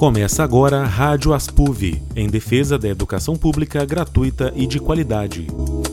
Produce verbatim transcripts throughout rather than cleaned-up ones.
Começa agora a Rádio Aspuv, em defesa da educação pública gratuita e de qualidade.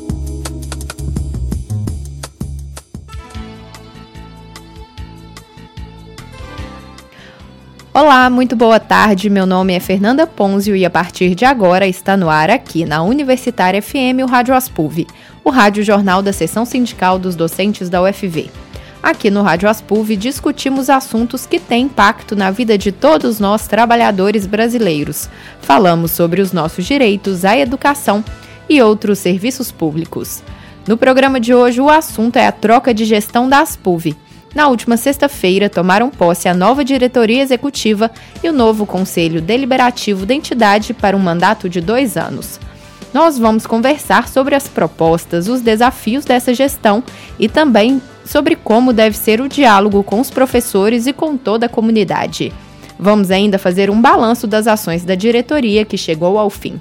Olá, muito boa tarde, meu nome é Fernanda Ponzio e a partir de agora está no ar aqui na Universitária F M o Rádio Aspuv, o rádio jornal da seção sindical dos docentes da U F V. Aqui no Rádio Aspuv discutimos assuntos que têm impacto na vida de todos nós trabalhadores brasileiros. Falamos sobre os nossos direitos à educação e outros serviços públicos. No programa de hoje o assunto é a troca de gestão da Aspuv. Na última sexta-feira, tomaram posse a nova diretoria executiva e o novo conselho deliberativo da entidade para um mandato de dois anos. Nós vamos conversar sobre as propostas, os desafios dessa gestão e também sobre como deve ser o diálogo com os professores e com toda a comunidade. Vamos ainda fazer um balanço das ações da diretoria que chegou ao fim.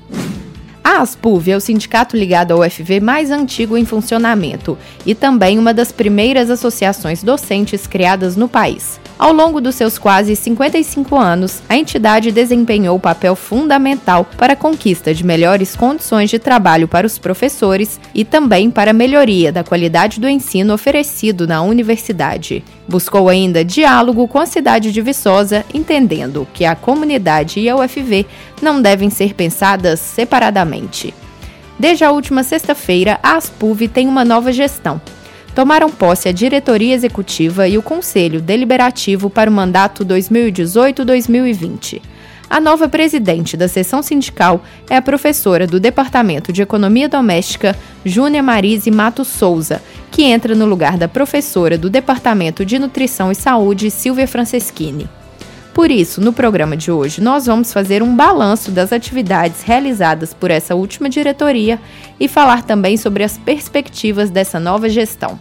A Aspuv é o sindicato ligado ao U F V mais antigo em funcionamento e também uma das primeiras associações docentes criadas no país. Ao longo dos seus quase cinquenta e cinco anos, a entidade desempenhou papel fundamental para a conquista de melhores condições de trabalho para os professores e também para a melhoria da qualidade do ensino oferecido na universidade. Buscou ainda diálogo com a cidade de Viçosa, entendendo que a comunidade e a U F V não devem ser pensadas separadamente. Desde a última sexta-feira, a Aspuv tem uma nova gestão. Tomaram posse a diretoria executiva e o conselho deliberativo para o mandato dois mil e dezoito a dois mil e vinte. A nova presidente da seção sindical é a professora do Departamento de Economia Doméstica, Júnia Marise Matos Souza, que entra no lugar da professora do Departamento de Nutrição e Saúde, Silvia Franceschini. Por isso, no programa de hoje, nós vamos fazer um balanço das atividades realizadas por essa última diretoria e falar também sobre as perspectivas dessa nova gestão.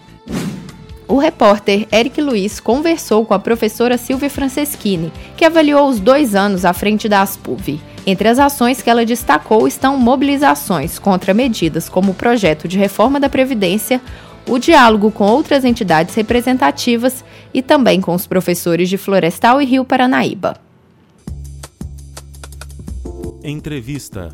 O repórter Eric Luiz conversou com a professora Silvia Franceschini, que avaliou os dois anos à frente da Aspuv. Entre as ações que ela destacou estão mobilizações contra medidas como o projeto de reforma da Previdência, o diálogo com outras entidades representativas e também com os professores de Florestal e Rio Paranaíba. Entrevista.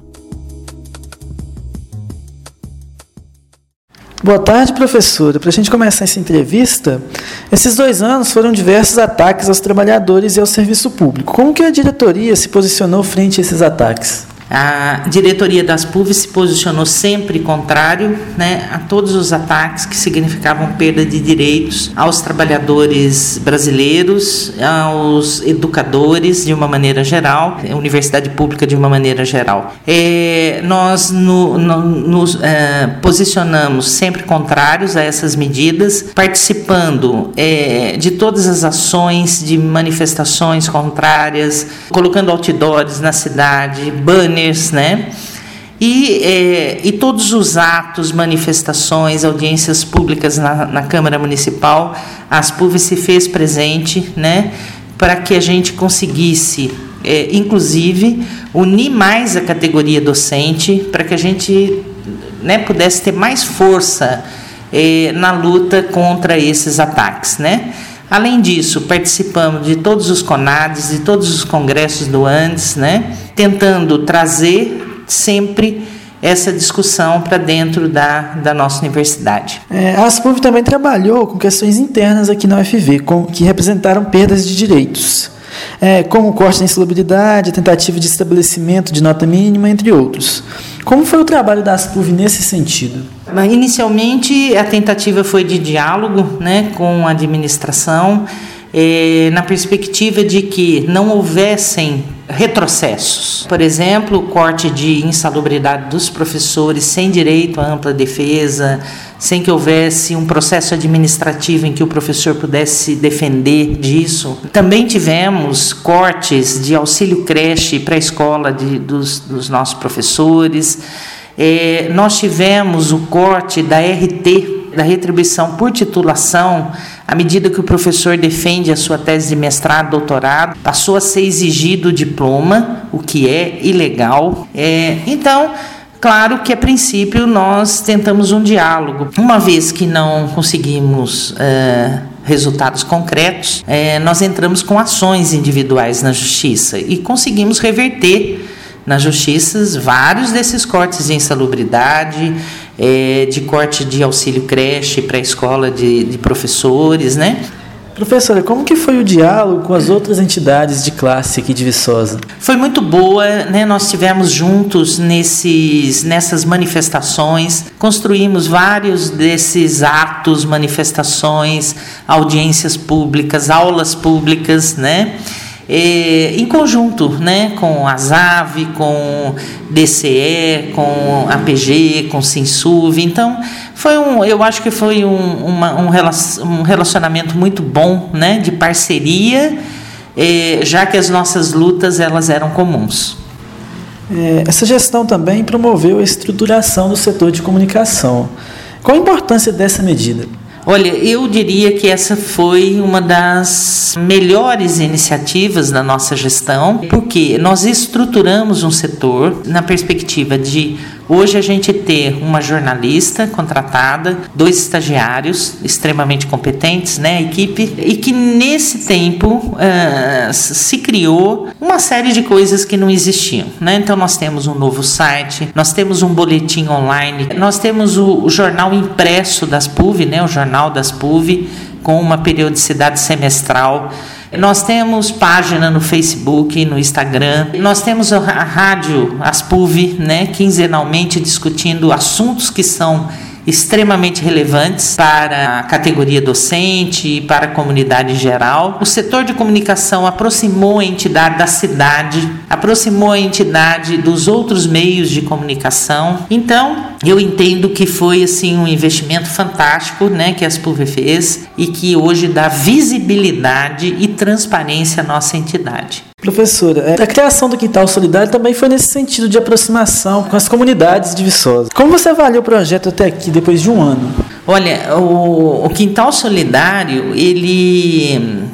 Boa tarde, professora. Para a gente começar essa entrevista, esses dois anos foram diversos ataques aos trabalhadores e ao serviço público. Como que a diretoria se posicionou frente a esses ataques? A diretoria da Aspuv se posicionou sempre contrário, né, a todos os ataques que significavam perda de direitos aos trabalhadores brasileiros, aos educadores de uma maneira geral, a universidade pública de uma maneira geral. É, nós no, no, nos é, posicionamos sempre contrários a essas medidas, participando é, de todas as ações de manifestações contrárias, colocando outdoors na cidade, banners, né? E, é, e todos os atos, manifestações, audiências públicas na, na Câmara Municipal, a Aspuv se fez presente, né? Para que a gente conseguisse, é, inclusive, unir mais a categoria docente, para que a gente, né, pudesse ter mais força é, na luta contra esses ataques, né? Além disso, participamos de todos os CONADs, de todos os congressos do Andes, né, tentando trazer sempre essa discussão para dentro da, da nossa universidade. É, a Aspuv também trabalhou com questões internas aqui na U F V, com, que representaram perdas de direitos, é, como o corte da insalubridade, a tentativa de estabelecimento de nota mínima, entre outros. Como foi o trabalho da Aspuv nesse sentido? Inicialmente, a tentativa foi de diálogo, né, com a administração, eh, na perspectiva de que não houvessem retrocessos. Por exemplo, o corte de insalubridade dos professores sem direito à ampla defesa, sem que houvesse um processo administrativo em que o professor pudesse se defender disso. Também tivemos cortes de auxílio creche para a escola de, dos, dos nossos professores. É, nós tivemos o corte da R T, da retribuição por titulação, à medida que o professor defende a sua tese de mestrado, doutorado, passou a ser exigido o diploma, o que é ilegal. É, então, Claro que a princípio nós tentamos um diálogo. Uma vez que não conseguimos uh, resultados concretos, uh, nós entramos com ações individuais na justiça e conseguimos reverter nas justiças vários desses cortes de insalubridade, uh, de corte de auxílio creche para a escola de, de professores, né? Professora, como que foi o diálogo com as outras entidades de classe aqui de Viçosa? Foi muito boa, né? Nós estivemos juntos nesses, nessas manifestações, construímos vários desses atos, manifestações, audiências públicas, aulas públicas, né? É, em conjunto, né, com a Z A V, com D C E, com a P G, com o Sinsuv. Então, foi um, eu acho que foi um, uma, um relacionamento muito bom, né, de parceria, é, já que as nossas lutas elas eram comuns. É, essa gestão também promoveu a estruturação do setor de comunicação. Qual a importância dessa medida? Olha, eu diria que essa foi uma das melhores iniciativas da nossa gestão, porque nós estruturamos um setor na perspectiva de hoje a gente ter uma jornalista contratada, dois estagiários extremamente competentes, né, a equipe, e que nesse tempo uh, se criou uma série de coisas que não existiam, né? Então nós temos um novo site, nós temos um boletim online, nós temos o, o jornal impresso das P U V, né, o jornal das P U V, com uma periodicidade semestral. Nós temos página no Facebook, no Instagram. Nós temos a rádio, as P U V, né, quinzenalmente discutindo assuntos que são extremamente relevantes para a categoria docente e para a comunidade em geral. O setor de comunicação aproximou a entidade da cidade, aproximou a entidade dos outros meios de comunicação. Então, eu entendo que foi assim um investimento fantástico, né, que as P U V fez e que hoje dá visibilidade e transparência à nossa entidade. Professora, a criação do Quintal Solidário também foi nesse sentido de aproximação com as comunidades de Viçosa. Como você avalia o projeto até aqui, depois de um ano? Olha, o, o Quintal Solidário, ele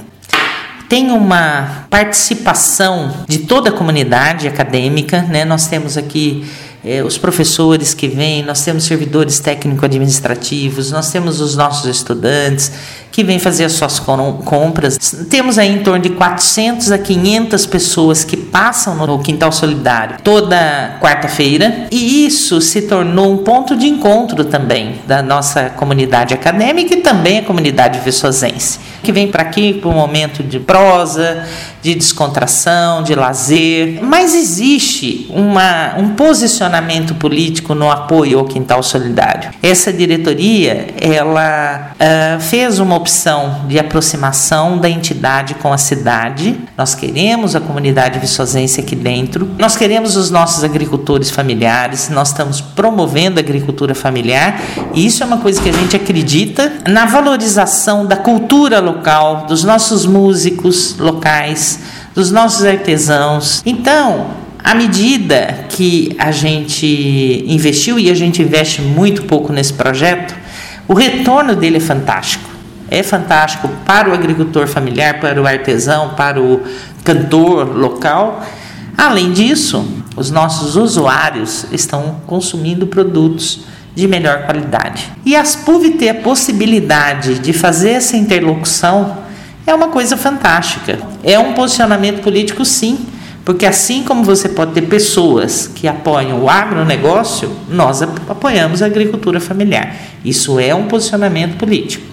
tem uma participação de toda a comunidade acadêmica, né? Nós temos aqui É, os professores que vêm, nós temos servidores técnico-administrativos, nós temos os nossos estudantes que vêm fazer as suas compras. Temos aí em torno de quatrocentas a quinhentas pessoas que passam no Quintal Solidário toda quarta-feira, e isso se tornou um ponto de encontro também da nossa comunidade acadêmica e também a comunidade viçosense, que vem para aqui para um momento de prosa, de descontração, de lazer. Mas existe uma, um posicionamento político no apoio ao Quintal Solidário. Essa diretoria, ela uh, fez uma opção de aproximação da entidade com a cidade. Nós queremos a comunidade viçosense aqui dentro, nós queremos os nossos agricultores familiares, nós estamos promovendo a agricultura familiar, e isso é uma coisa que a gente acredita na valorização da cultura local, dos nossos músicos locais, dos nossos artesãos. Então, à medida que a gente investiu, e a gente investe muito pouco nesse projeto, o retorno dele é fantástico. É fantástico para o agricultor familiar, para o artesão, para o cantor local. Além disso, os nossos usuários estão consumindo produtos de melhor qualidade. E as P U V ter a possibilidade de fazer essa interlocução é uma coisa fantástica. É um posicionamento político, sim, porque assim como você pode ter pessoas que apoiam o agronegócio, nós apoiamos a agricultura familiar. Isso é um posicionamento político.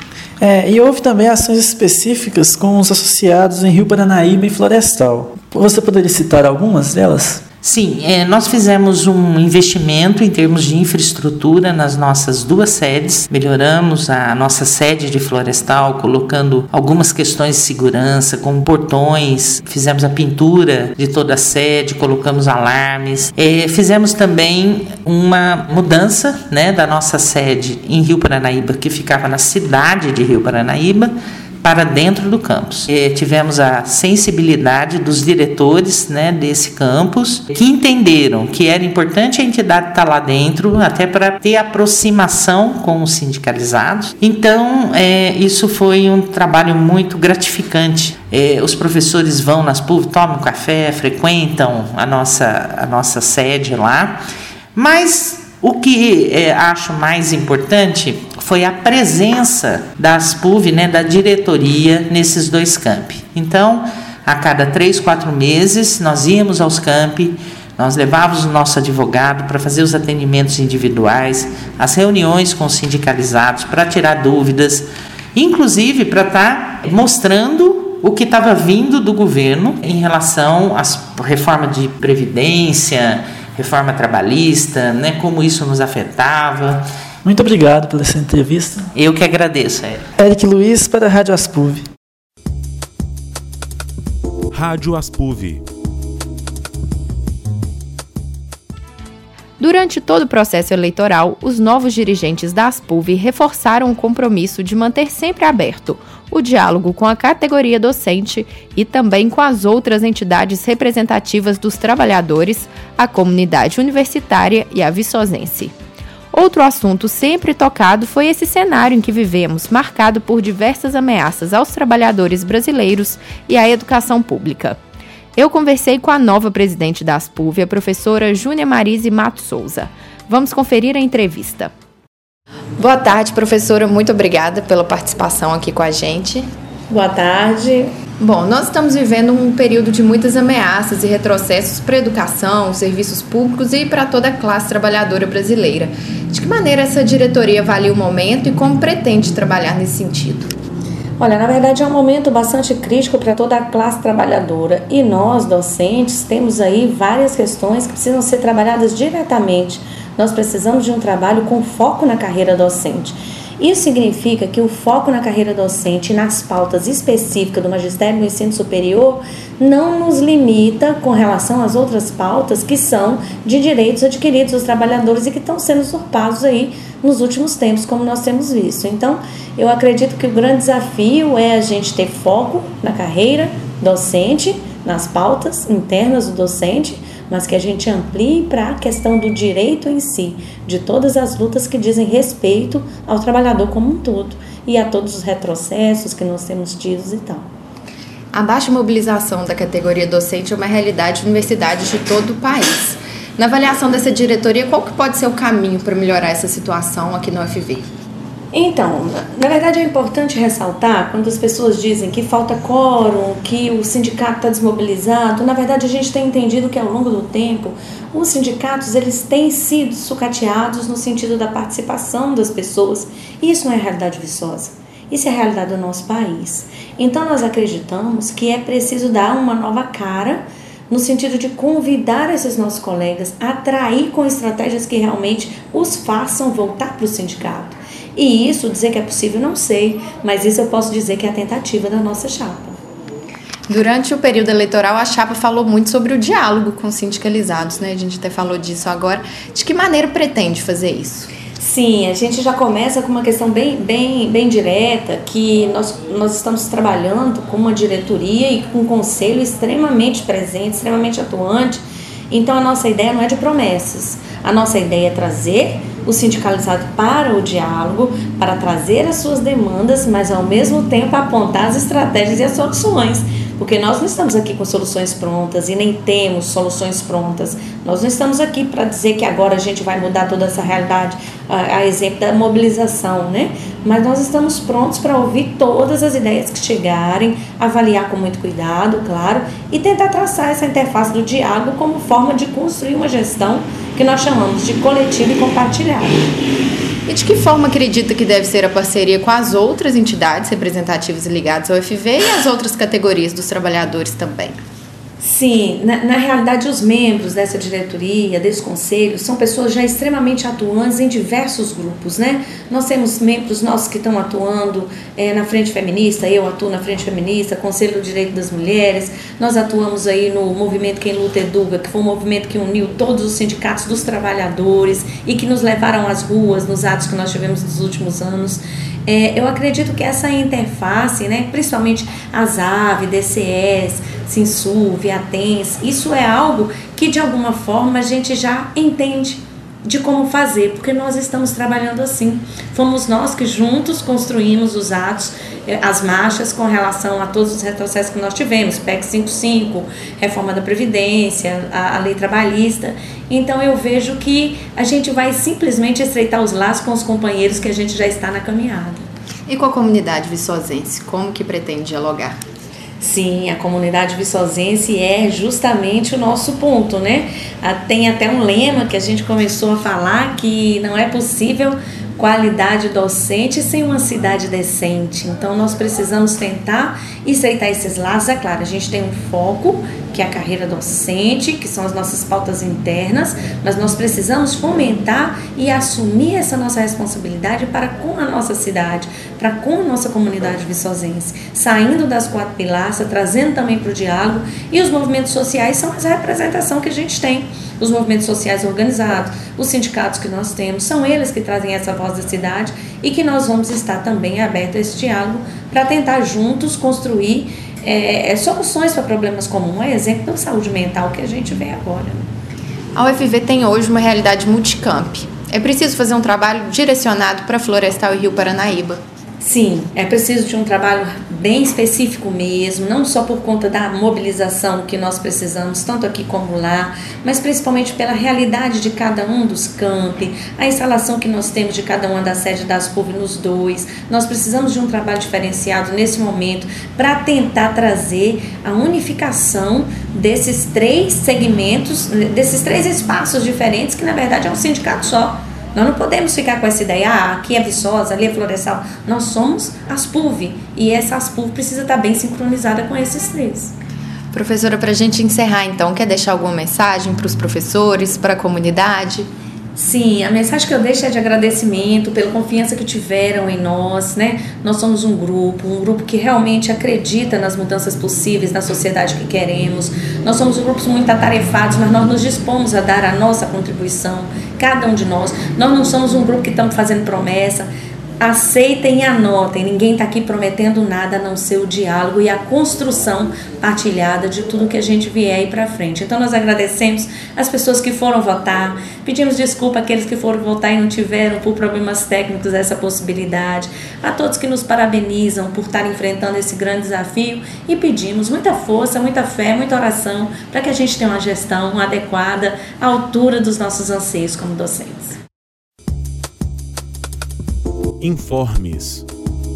É, e houve também ações específicas com os associados em Rio Paranaíba e Florestal. Você poderia citar algumas delas? Sim, é, nós fizemos um investimento em termos de infraestrutura nas nossas duas sedes. Melhoramos a nossa sede de Florestal, colocando algumas questões de segurança, como portões. Fizemos a pintura de toda a sede, colocamos alarmes. É, fizemos também uma mudança, né, da nossa sede em Rio Paranaíba, que ficava na cidade de Rio Paranaíba, para dentro do campus. E tivemos a sensibilidade dos diretores, né, desse campus, que entenderam que era importante a entidade estar lá dentro, até para ter aproximação com os sindicalizados. Então, é, isso foi um trabalho muito gratificante. É, os professores vão nas P U V, tomam café, frequentam a nossa, a nossa sede lá. Mas o que é, acho mais importante foi a presença da Aspuv, né, da diretoria, nesses dois campi. Então, a cada três, quatro meses, nós íamos aos campi, nós levávamos o nosso advogado para fazer os atendimentos individuais, as reuniões com os sindicalizados para tirar dúvidas, inclusive para estar mostrando o que estava vindo do governo em relação à reforma de previdência, reforma trabalhista, né, como isso nos afetava. Muito obrigado pela essa entrevista. Eu que agradeço, Eric. Eric Luiz para a Rádio Aspuv. Rádio Aspuv. Durante todo o processo eleitoral, os novos dirigentes da Aspuv reforçaram o compromisso de manter sempre aberto o diálogo com a categoria docente e também com as outras entidades representativas dos trabalhadores, a comunidade universitária e a viçosense. Outro assunto sempre tocado foi esse cenário em que vivemos, marcado por diversas ameaças aos trabalhadores brasileiros e à educação pública. Eu conversei com a nova presidente da Aspuv, a professora Júnia Marise Mato Souza. Vamos conferir a entrevista. Boa tarde, professora. Muito obrigada pela participação aqui com a gente. Boa tarde. Bom, nós estamos vivendo um período de muitas ameaças e retrocessos para a educação, serviços públicos e para toda a classe trabalhadora brasileira. De que maneira essa diretoria avalia o momento e como pretende trabalhar nesse sentido? Olha, na verdade é um momento bastante crítico para toda a classe trabalhadora e nós, docentes, temos aí várias questões que precisam ser trabalhadas diretamente. Nós precisamos de um trabalho com foco na carreira docente. Isso significa que o foco na carreira docente e nas pautas específicas do magistério do ensino superior não nos limita com relação às outras pautas que são de direitos adquiridos dos trabalhadores e que estão sendo usurpados aí nos últimos tempos, como nós temos visto. Então, eu acredito que o grande desafio é a gente ter foco na carreira docente, nas pautas internas do docente, mas que a gente amplie para a questão do direito em si, de todas as lutas que dizem respeito ao trabalhador como um todo e a todos os retrocessos que nós temos tido e tal. A baixa mobilização da categoria docente é uma realidade de universidades de todo o país. Na avaliação dessa diretoria, qual que pode ser o caminho para melhorar essa situação aqui no U F V? Então, na verdade é importante ressaltar, quando as pessoas dizem que falta quórum, que o sindicato está desmobilizado, na verdade a gente tem entendido que ao longo do tempo, os sindicatos eles têm sido sucateados no sentido da participação das pessoas, e isso não é a realidade viçosa, isso é a realidade do nosso país. Então nós acreditamos que é preciso dar uma nova cara, no sentido de convidar esses nossos colegas a atrair com estratégias que realmente os façam voltar para o sindicato. E isso, dizer que é possível, não sei, mas isso eu posso dizer que é a tentativa da nossa chapa. Durante o período eleitoral, a chapa falou muito sobre o diálogo com os sindicalizados, né? A gente até falou disso agora. De que maneira pretende fazer isso? Sim, a gente já começa com uma questão bem, bem, bem direta, que nós, nós estamos trabalhando com uma diretoria e com um conselho extremamente presente, extremamente atuante. Então, a nossa ideia não é de promessas. A nossa ideia é trazer o sindicalizado para o diálogo, para trazer as suas demandas, mas ao mesmo tempo apontar as estratégias e as soluções, porque nós não estamos aqui com soluções prontas e nem temos soluções prontas. Nós não estamos aqui para dizer que agora a gente vai mudar toda essa realidade, a, a exemplo da mobilização, né? Mas nós estamos prontos para ouvir todas as ideias que chegarem, avaliar com muito cuidado, claro, e tentar traçar essa interface do diálogo como forma de construir uma gestão que nós chamamos de coletiva e compartilhada. E de que forma acredita que deve ser a parceria com as outras entidades representativas ligadas ao U F V e as outras categorias dos trabalhadores também? Sim, na, na realidade os membros dessa diretoria, desse conselho, são pessoas já extremamente atuantes em diversos grupos, né? Nós temos membros nossos que estão atuando é, na Frente Feminista, eu atuo na Frente Feminista, Conselho do Direito das Mulheres, nós atuamos aí no movimento Quem Luta Educa, que foi um movimento que uniu todos os sindicatos dos trabalhadores e que nos levaram às ruas nos atos que nós tivemos nos últimos anos. É, eu acredito que essa interface, né, principalmente a ZAV, D C S, Sinsuv, Atens, isso é algo que de alguma forma a gente já entende de como fazer, porque nós estamos trabalhando assim. Fomos nós que juntos construímos os atos, as marchas com relação a todos os retrocessos que nós tivemos, P E C cinquenta e cinco, reforma da Previdência, a, a lei trabalhista. Então eu vejo que a gente vai simplesmente estreitar os laços com os companheiros que a gente já está na caminhada. E com a comunidade viçosense, como que pretende dialogar? Sim, a comunidade viçosense é justamente o nosso ponto, né? Tem até um lema que a gente começou a falar, que não é possível qualidade docente sem uma cidade decente. Então nós precisamos tentar estreitar esses laços. É claro, a gente tem um foco, que é a carreira docente, que são as nossas pautas internas, mas nós precisamos fomentar e assumir essa nossa responsabilidade para com a nossa cidade, para com a nossa comunidade viçosense, saindo das quatro pilastras, trazendo também para o diálogo, e os movimentos sociais são a representação que a gente tem. Os movimentos sociais organizados, os sindicatos que nós temos, são eles que trazem essa voz da cidade e que nós vamos estar também abertos a esse diálogo para tentar juntos construir é, soluções para problemas comuns. Um exemplo da saúde mental que a gente vê agora. A U F V tem hoje uma realidade multicamp. É preciso fazer um trabalho direcionado para Florestal e Rio Paranaíba. Sim, é preciso de um trabalho bem específico mesmo, não só por conta da mobilização que nós precisamos, tanto aqui como lá, mas principalmente pela realidade de cada um dos campi, a instalação que nós temos de cada uma das sedes das P U V nos dois. Nós precisamos de um trabalho diferenciado nesse momento para tentar trazer a unificação desses três segmentos, desses três espaços diferentes, que na verdade é um sindicato só. Nós não podemos ficar com essa ideia, ah, aqui é Viçosa, ali é Florestal. Nós somos as P U V e essa as P U V precisa estar bem sincronizada com esses três. Professora, para a gente encerrar então, quer deixar alguma mensagem para os professores, para a comunidade? Sim, a mensagem que eu deixo é de agradecimento pela confiança que tiveram em nós, né? Nós somos um grupo, um grupo que realmente acredita nas mudanças possíveis na sociedade que queremos. Nós somos um grupo muito atarefados, mas nós nos dispomos a dar a nossa contribuição, cada um de nós. Nós não somos um grupo que estamos fazendo promessa. Aceitem e anotem, ninguém está aqui prometendo nada a não ser o diálogo e a construção partilhada de tudo que a gente vier aí para frente. Então nós agradecemos as pessoas que foram votar, pedimos desculpa àqueles que foram votar e não tiveram por problemas técnicos essa possibilidade, a todos que nos parabenizam por estar enfrentando esse grande desafio e pedimos muita força, muita fé, muita oração para que a gente tenha uma gestão adequada à altura dos nossos anseios como docentes. Informes.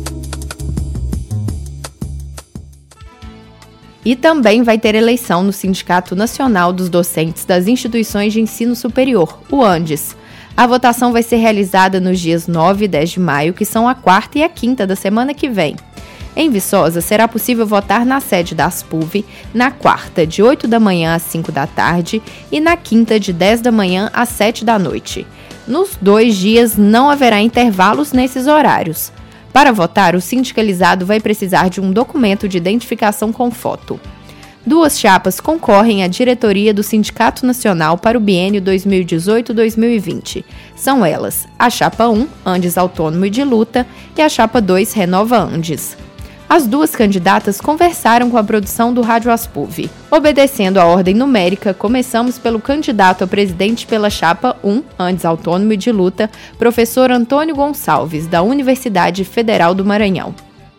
E também vai ter eleição no Sindicato Nacional dos Docentes das Instituições de Ensino Superior, o ANDES. A votação vai ser realizada nos dias nove e dez de maio, que são a quarta e a quinta da semana que vem. Em Viçosa, será possível votar na sede das P U V na quarta, de oito da manhã às cinco da tarde, e na quinta, de dez da manhã às sete da noite. Nos dois dias não haverá intervalos nesses horários. Para votar, o sindicalizado vai precisar de um documento de identificação com foto. Duas chapas concorrem à diretoria do Sindicato Nacional para o biênio dois mil e dezoito a dois mil e vinte. São elas a chapa um, Andes Autônomo e de Luta, e a chapa dois, Renova Andes. As duas candidatas conversaram com a produção do Rádio As P U V. Obedecendo a ordem numérica, começamos pelo candidato a presidente pela chapa um, Andes Autônomo e de Luta, professor Antônio Gonçalves, da Universidade Federal do Maranhão.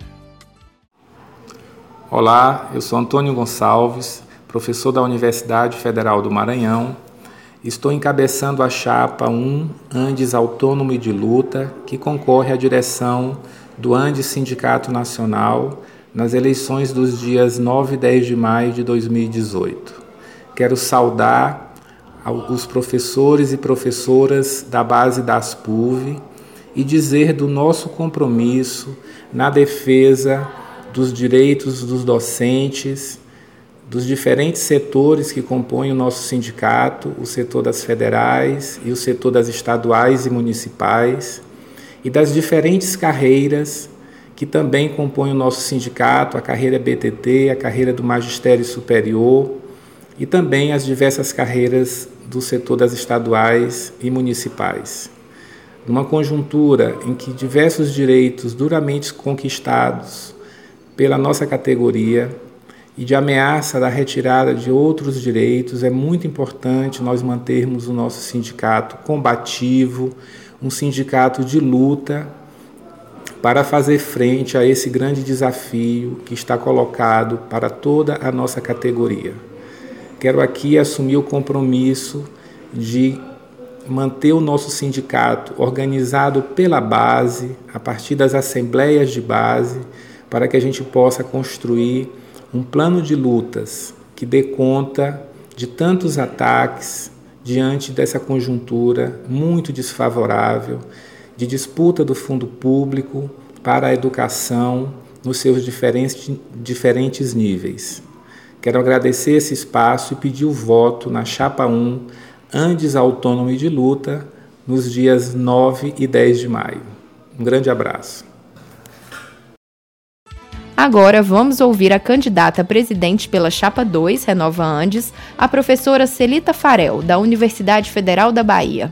Olá, eu sou Antônio Gonçalves, professor da Universidade Federal do Maranhão. Estou encabeçando a chapa um, Andes Autônomo e de Luta, que concorre à direção do Andes Sindicato Nacional nas eleições dos dias nove e dez de maio de dois mil e dezoito. Quero saudar os professores e professoras da base das P U V e dizer do nosso compromisso na defesa dos direitos dos docentes, dos diferentes setores que compõem o nosso sindicato, o setor das federais e o setor das estaduais e municipais, e das diferentes carreiras que também compõem o nosso sindicato, a carreira B T T, a carreira do magistério superior e também as diversas carreiras do setor das estaduais e municipais. Numa conjuntura em que diversos direitos duramente conquistados pela nossa categoria e de ameaça da retirada de outros direitos, é muito importante nós mantermos o nosso sindicato combativo, um sindicato de luta, para fazer frente a esse grande desafio que está colocado para toda a nossa categoria. Quero aqui assumir o compromisso de manter o nosso sindicato organizado pela base, a partir das assembleias de base, para que a gente possa construir um plano de lutas que dê conta de tantos ataques diante dessa conjuntura muito desfavorável de disputa do fundo público para a educação nos seus diferentes, diferentes níveis. Quero agradecer esse espaço e pedir o voto na Chapa um, Andes Autônomo de Luta, nos dias nove e dez de maio. Um grande abraço. Agora vamos ouvir a candidata a presidente pela Chapa dois, Renova Andes, a professora Celita Farel, da Universidade Federal da Bahia.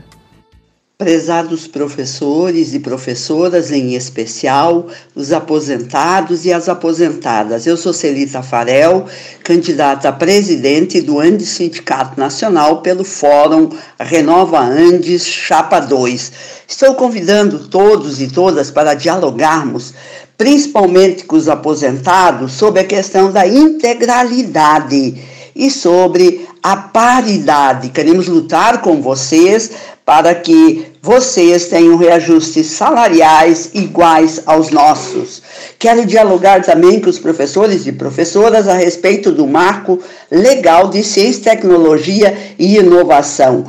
Prezados professores e professoras, em especial, os aposentados e as aposentadas. Eu sou Celita Farel, candidata a presidente do Andes Sindicato Nacional pelo Fórum Renova Andes Chapa dois. Estou convidando todos e todas para dialogarmos, principalmente com os aposentados, sobre a questão da integralidade e sobre a paridade. Queremos lutar com vocês para que vocês tenham reajustes salariais iguais aos nossos. Quero dialogar também com os professores e professoras a respeito do marco legal de ciência, tecnologia e inovação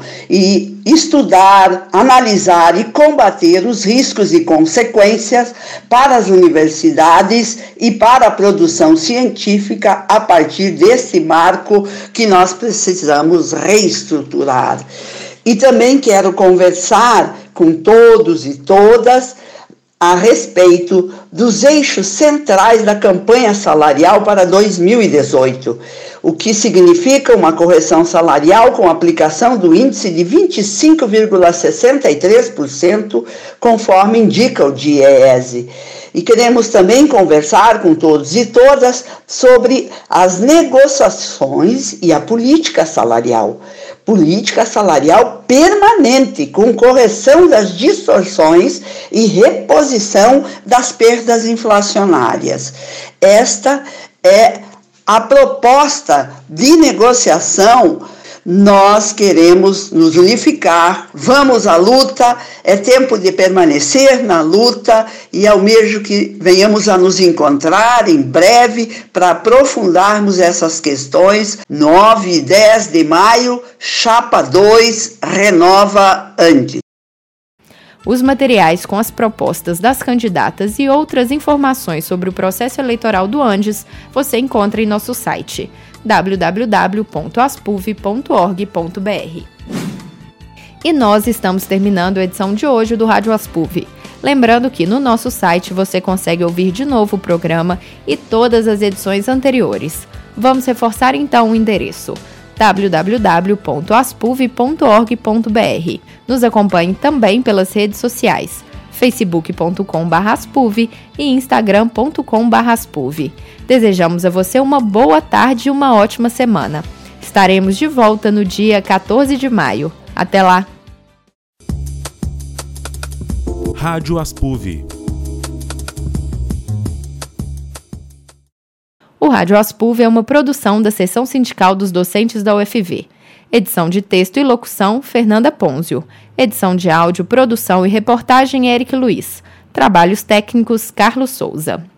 e estudar, analisar e combater os riscos e consequências para as universidades e para a produção científica a partir desse marco que nós precisamos reestruturar. E também quero conversar com todos e todas a respeito dos eixos centrais da campanha salarial para dois mil e dezoito, o que significa uma correção salarial com aplicação do índice de vinte e cinco vírgula sessenta e três por cento, conforme indica o DIEESE. E queremos também conversar com todos e todas sobre as negociações e a política salarial. Política salarial permanente, com correção das distorções e reposição das perdas inflacionárias. Esta é a proposta de negociação. Nós queremos nos unificar, vamos à luta, é tempo de permanecer na luta e almejo que venhamos a nos encontrar em breve para aprofundarmos essas questões. nove e dez de maio, Chapa dois, Renova Andes. Os materiais com as propostas das candidatas e outras informações sobre o processo eleitoral do Andes você encontra em nosso site w w w ponto aspuv ponto org ponto b r. E nós estamos terminando a edição de hoje do Rádio Aspuv. Lembrando que no nosso site você consegue ouvir de novo o programa e todas as edições anteriores. Vamos reforçar então o endereço w w w ponto aspuv ponto org ponto b r. Nos acompanhe também pelas redes sociais facebook ponto com barra aspuv e instagram ponto com barra aspuv. Desejamos a você uma boa tarde e uma ótima semana. Estaremos de volta no dia quatorze de maio. Até lá! Rádio Aspuv. O Rádio Aspuv é uma produção da Seção Sindical dos Docentes da U F V. Edição de texto e locução, Fernanda Ponzio. Edição de áudio, produção e reportagem, Eric Luiz. Trabalhos técnicos, Carlos Souza.